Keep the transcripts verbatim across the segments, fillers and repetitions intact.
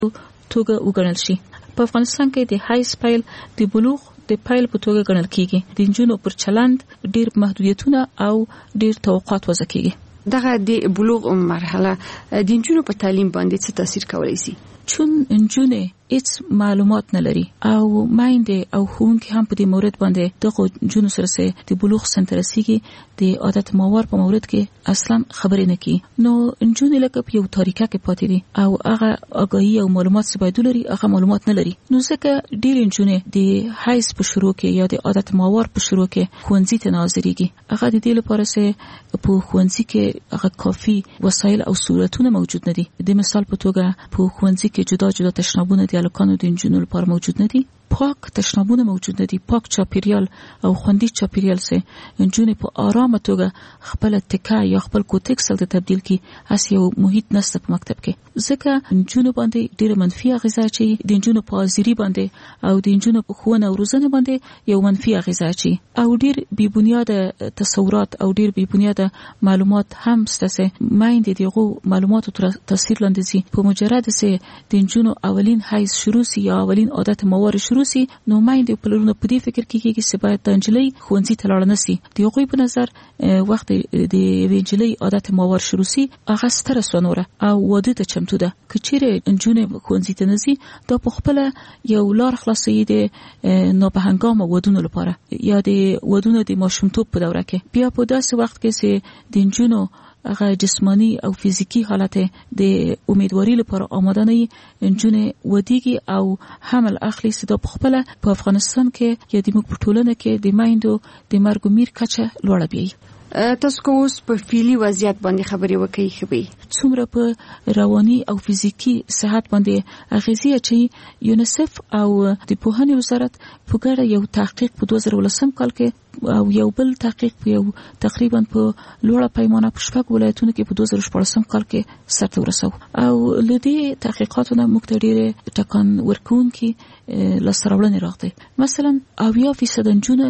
توګه وګڼل شي. په افغانستان کې د های سپایل د بلوغ د پایل په توګه ګڼل کیږي. د نجونو پر چلند ډیر محدودیتونه او ډیر توقعات وضع کیږي. دغه د بلوغ مرحله د نجونو په تعلیم باندې څه تاثیر کولی شي؟ چون نجونې هیڅ معلومات نه لري او مایندې او ښوونکي هم په دې مورد باندې دغه نجونو سره سره د بلوغ سن ته رسیږي د عادت ماور په مورد کې اصلا خبرې نه کوي. نو نجونې لکه په یو تاریکه کې پاتې دي او هغه آگاهي او معلومات چې باید ولري هغه معلومات نه لري. نو ځکه ډېر نجونې د هایس په شروع کې یا د عادت ماور په شروع کې ښوونځي ته ناظریږي. هغه د دې لپاره چې په ښوونځي کې هغه کافي وسایل او سہولتونه موجود نه دي. د مثال په توګه په ښوونځي کې جدا جدا تشنابونه د الکانو د نجونو لپاره موجود نه دي. پاک تشنابونه موجود نه دي. پاک چاپیریال او خوندي چاپیریال سه نجونې په آرامه توګه خپل تکا یا خپل کوتکسل ته تبدیل کی اس یو محیط نسته په مکتب کې. ځکه نجونو باندې ډېر منفي اغیزه چي د نجونو په حاضری باندې او د نجونو په ښوونه او روزنه باندې یو منفي اغیزه چي او ډېر بی بنیاده تصورات او ډېر بی بنیاده معلومات هم ستاسو مایندې دغه معلوماتو تر تاثیر لاندې سي. په مجرد سه د نجونو اولین حیز شروع سي یا اولین عادت موارد شروع سي نو مایندې په لرونه په دې فکر کې کېږي چې باید د انجلۍ ښوونځي ته لاړ نه سي. د هغوی په نظر وخت د انجلۍ عادت موارد شروع سي هغه ستره سونوره او واده ته چمتو ده. که چیرې نجونې ښوونځي ته نه ځي دا په خپله یو لار خلاصوي د ناپهنګامه ودونو لپاره یا د ودونو د ماشومتوب په دوره کې. بیا په داسې وخت کې چې د نجونو هغه جسمانی او فزیکی حالت د امیدواري لپاره آماده نه وي نجونې ودیږي او حمل اخلي. سدا په خپل په افغانستان کې یا د موږ په ټولنه کې د مایندو د مرګ میر کچه لوړه بیي. تاسو کو اوس په فعلی وضعیت باندې خبرې وکړئ خبي څومره په رواني او فزیکی صحت باندې اغیزه چي یونیسف او د پوهنې وزارت په ګډه یو تحقیق په دوه زره ولسم کال کې او یو بل تحقیق په یو تقریبا په لوړه پیمانه په شپږ ولایتونو کې په دوه زره شپږم کال کې سرته ورسو او لدی تحقیقاتونه مختلفه ټکان ورکونکي لاسراوړنې راغلي. مثلا اویا فیصد نجونه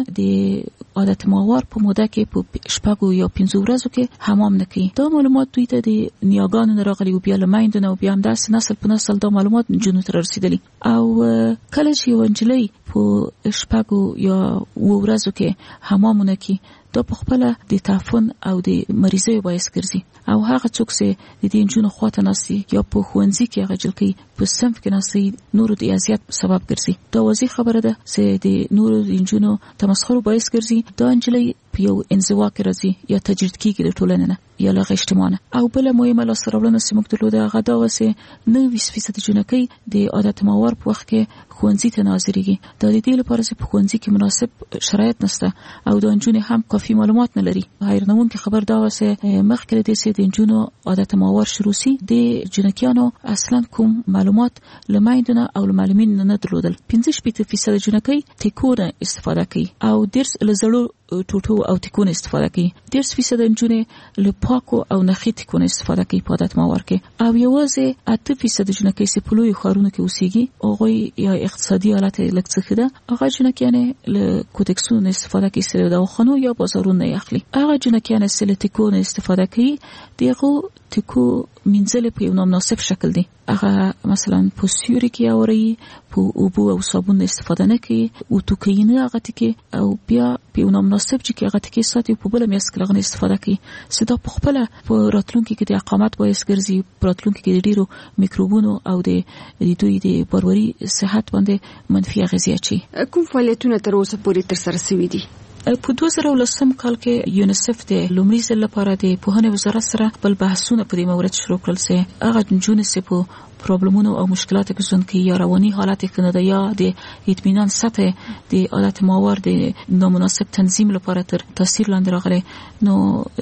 د عادت ماور په موده کې په شپږو یا پنځو ورځو کې حمام نه کوي. دا معلومات دوی ته د نیاګانو نه راغلي او بیا له مایندو نه بیا هم داسې نسل په نسل دا معلومات نجونو ته رسیدلي. او کله چې یو نجلۍ په شپږو یا اوو ورځو کې حمام نه کوي دا په خپل د تعفن او د مریضۍ باعث ګرځي او هغه څوک چې د دې نجونو خواته ناسي یا په ښوونځي کې هغه جلکي په صنف کې ناسي نورو د اذیت سبب ګرځي. دا واضح خبره ده چې د نورو د نجونو تمسخر باعث ګرځي. دا نجلۍ په یو انزوا کې راځي یا تجرید کیږي د ټولنې نه یا له اجتماعي او بل مهمه لاسراوړنه سیمه کولو غدا وسه نوي فیصد جنکې د عادت ماور په وخت کې ښوونځي ته ناظریږي. دا د دې لپاره چې په ښوونځي کې مناسب شرایط نشته او د نجونې هم کافي معلومات نه لري. حیرانونکې خبر دا وسه مخکې د دې د نجونو عادت ماور شروع سي د جنکیانو اصلا کوم معلومات لمایندونه او معلمین نه درلودل. پنځه شپږ فیصد جنکې ټیکونه استفاده کوي او درس لزړو ټوټو او ټیکونه استفاده کوي. درس فیصد نجونې له پاکو او نخي ټیکونه استفاده کوي په عادت ماور کې او یوازې اته فیصد جنکې چې په لوی ښارونو کې اوسېږي هغه یا اقتصادي حالت لکڅخه ده هغه جنکیانه له کوتکسونو استفاده کوي سره د خانو یا بازارونو اخلي. هغه جنکیانه سره ټیکونه استفاده کوي دغه ټیکو منځله په یو نامناسب شکل دي. هغه مثلا په سیوري کې اوري په اوبو او صابون استفاده نه کوي او توکینه هغه ټکی او بیا په یو نامناسب چې هغه ټکی ساتي په بل میاس کې لغنه استفاده کوي. سدا په خپل په راتلونکو کې د اقامت باعث ګرځي. په راتلونکو کې د ډیرو میکروبونو او د دوی د باوري صحت باندې منفي اغیزې اچي. کوم فعالیتونه تر اوسه پورې تر سره شوي دي؟ په دوه زره ولسم کال کې یونیسف د لومړي ځل لپاره د پوهنې وزارت سره بل بحثونه په دې مورد شروع کړل چې هغه نجونې چې په پرابلمونو او مشکلاتو کې ژوند کوي یا رواني حالت کې نه ده یا د اطمینان سطح د عادت ماور د نامناسب تنظیم لپاره تر تاثیر لاندې راغلي. نو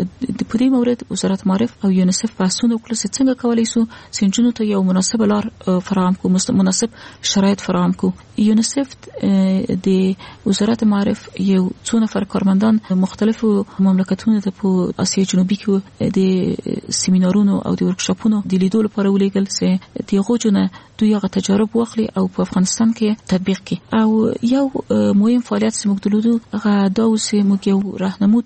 د په دې مورد وزارت معارف او یونیسف بحثونه وکړل چې څنګه کولای شو چې نجونو ته یو مناسب لار فراهم کړو مناسب شرایط فراهم کړو. یونیسف د وزارت معارف یو څو نفر کارمندان مختلفو مملکتونو ته په اسیا جنوبي کې د سیمینارونو او د ورکشاپونو د لیدو لپاره ولېږل چې دغه جنه دوی هغه تجارب واخلي او په افغانستان کې تطبیق کړي. او یو مهم فعالیت چې موږ دلودو هغه دا اوس موږ یو راهنمود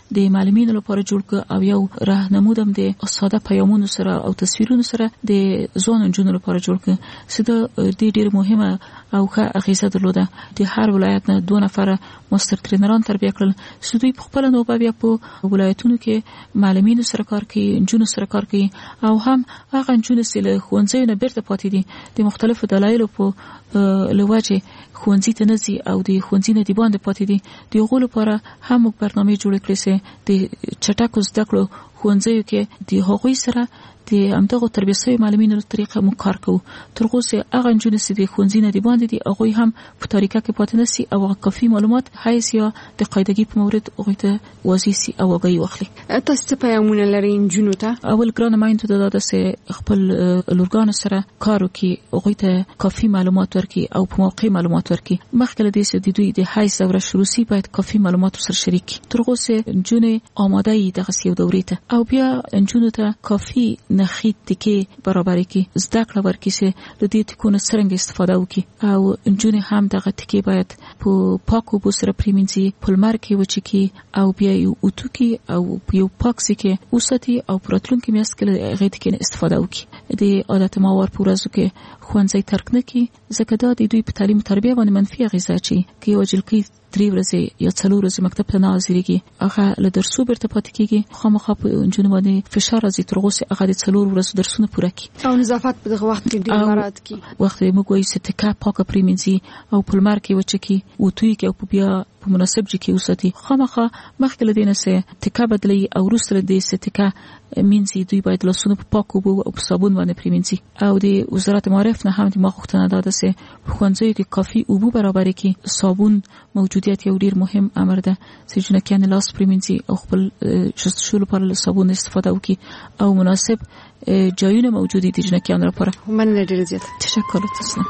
د معلمینو لپاره جوړ ک او یو راهنمودم د ساده پیغامونو سره او تصویرونو سره د ځوان نجونو لپاره جوړ ک چې د دې ډیر مهمه او ښه اغیزه درلوده. د هر ولایت نه دوه نفر ماستر ټرینران تربیه کړل چې دوی په خپل نو بیا په ولایتونو کې معلمینو سره کار کوي، نجونو سره کار کوي او هم هغه نجونې چې له ښوونځیو نه بیرته پاتې دي د مختلفو دلایلو په لوجه ښوونځي ته نه ځي او د ښوونځي نه دی باندې پاتې دي د هغو لپاره هم موږ برنامې جوړې کړې چې د چټکو زده کړو ښوونځیو کې د هغوی سره د همدغو تربیه شوي معلمینو له طریقه موږ کار کوو. تر اوسه هغه نجونې چې د ښوونځي نه دی باندې دي هغوی هم په طریقه کې پاتې نه سي او هغه کافي معلومات حیث یا د قاعدګي په مورد هغوی ته واضح سي او هغوی واخلي. تاسو څه پیغامونه لرئ نجونو ته؟ اول ګرانه مایندو ته دا ده چې خپل لورګانو سره کار وکړي، هغوی ته کافي معلومات ورکړي او په موقع معلومات ورکړي. مخکې له دې چې د دوی د حیث دوره شروع سي باید کافي معلومات سره شریک کړي. تر اوسه نجونې آماده یي دغه یو دورې ته او بیا نجونو ته کافي نخي ټکي برابر کی زده کړه ورکړي چې د دې ټکو نه څنګه استفاده وکړي او نجونې هم دغه ټکي باید په پاکو بو سره پریمنځي په لمر کې وچکي او بیا یو اوتوکي او یو پاک سکه وساتي او پراتلونکو میاشت کې هغه ټکي استفاده وکړي. د عادت ماور پورازو کې خوانځي ترک نه کی ځکه دا د دوی په تعلیم تربیه باندې منفي اغیزه چي کې وجل کې درې ورځې یا څلور ورځې مکتب ته نه حاضرېږي هغه له درسو بیرته پاتې کېږي خامخا په نجونو باندې فشار راځي تر اوسه هغه د څلور ورځې درسونه پوره کړي او نظافت په دغه وخت کې ډېر مراعات کړي. وخت یې موږ وایي چې ټکا پاکه پریمنځي او په لمر کې وچکي او توی کې او بیا په مناسب ځای کې وساتي. خامخا مخکې له دې نه چې ټکا بدلي او وروسته دې چې ټکا مینځي دوی باید لاسونه په پاکو اوبو او په صابون باندې پریمنځي. او د وزارت معارف نه هم د مغوښتنه ده چې په ښوونځیو کې کافي اوبو برابر کړي. صابون موجودیت یو ډیر مهم امر ده چې جنکیان لاس پریمنځي او خپل شستشو لپاره له صابون استفاده وکړي او مناسب جایونه موجود دي جنکیان لپاره. مننه ډیر زیات. تشکر تاسو.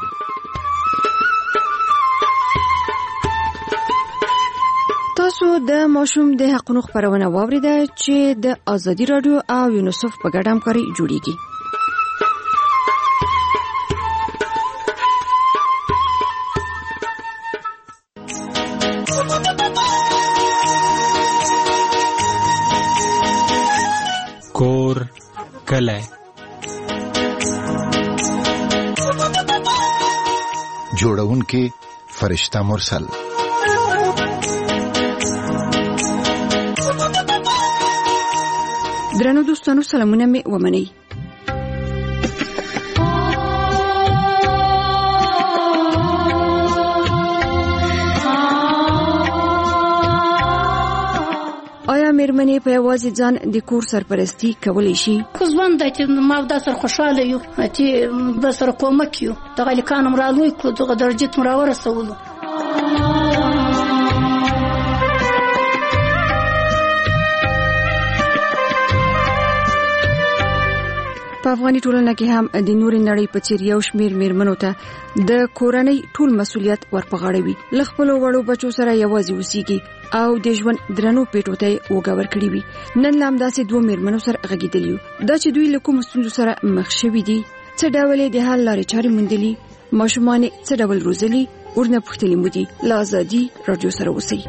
تاسو د ماشوم د حقوقو خبرونه واوریده چې د ازادي رادیو او یونیسف په ګډه همکاري جوړیږي. کور کله جوړونکې فرشتہ مرسل. درنو دوستانو سلامونه مې ومنئ. آیا مېرمنې په یوازې ځان د کور سرپرستی کولی شي؟ خو ځوان دی چې ما دا سره خوشحاله یو چې به سره کومک یو دغه لیکان هم رالوی کړو دغه درجې ته مو راورسولو. په افغاني ټولنه کې هم د نورې نړۍ په څیر یو شمیر میرمنو ته د کورنۍ ټول مسولیت ورپغاړوي. له خپلو وړو بچو سره یوازې اوسېږي او د ژوند درنو پیټو ته وګور کړی وي. نن لام داسې دوه میرمنو سره غږیدلی یو. دا چې دوی له کوم ستونزو سره مخ شوي دي، څه ډول د حل لارې چارې موندلي، ماشومان څه ډول روزلي، ورنه پوښتلي مو دي. له ازادي رادیو سره اوسئ.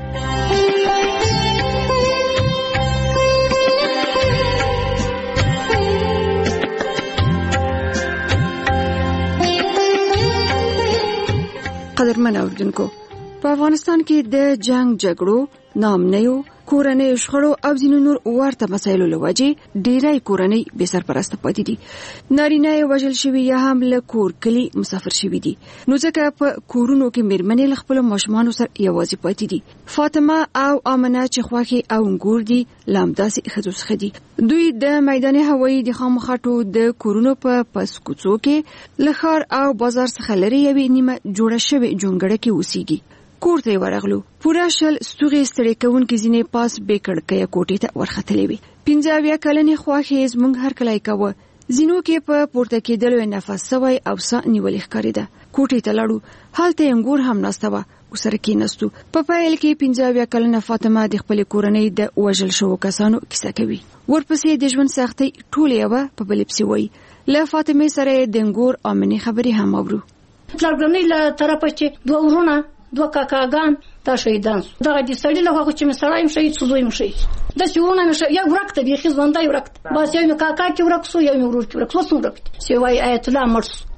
قدرمن اوریدونکو، په افغانستان کې د جنگ جګړو، ناامنیو، کورنۍ شخړو او ځینو نور ورته مسایلو لوجې ډیری کورنۍ بې سرپرسته پاتې دي. نارینه یې وژل شوي یا هم له کور کلی مسافر شوي دي. نو ځکه په کورونو کې میرمنې له خپلو ماشومانو سره یوازې پاتې دي. فاطمه او آمنه چې خواښې او انګور دي له همداسې ښځو څخه دي. دوی د میدان هوایي د خامخټو د کورونو په پس کوڅو کې له ښار او بازار څخه لرې یوې نیمه جوړه شوې جونګړه کې اوسېږي. کور ته ورغلو. پورا شل ستوغې ستړي کوونکې ځینې پاس بې کړکۍ کوټې ته ورختلې وي. پنځه اویا کلنې خواښې زموږ هرکلی کوه. ځینو کې په پورته کېدلو نفس سوی او ساه نیولې ښکارېده. کوټې ته لاړو. هلته انګور هم ناسته وه. ورسره کېناستو. په پیل کې پنځه اویا کلنه فاطمه د خپلې کورنۍ د وژل شوو کسانو کیسه کوي. ورپسې د ژوند سختۍ ټولې یوه په بلې پسې وایي. له فاطمې سره د انګور آمنې خبرې هم اورو. پلارګرنۍ له طرفه چې دوه ورونه دوه کاکاګان دا شهیدان شو. دغه د سړي له هغه چې مې سړی هم شهید شو، زوی هم شهید شو. داسې ورونه مې یو ورک ته بیخي ژوندی ورک ته، بس یو مې کاکا کې ورک شو، یو مې ورور کې ورک شو. څومره ورک دي چې وایي آیت الله مړ شو.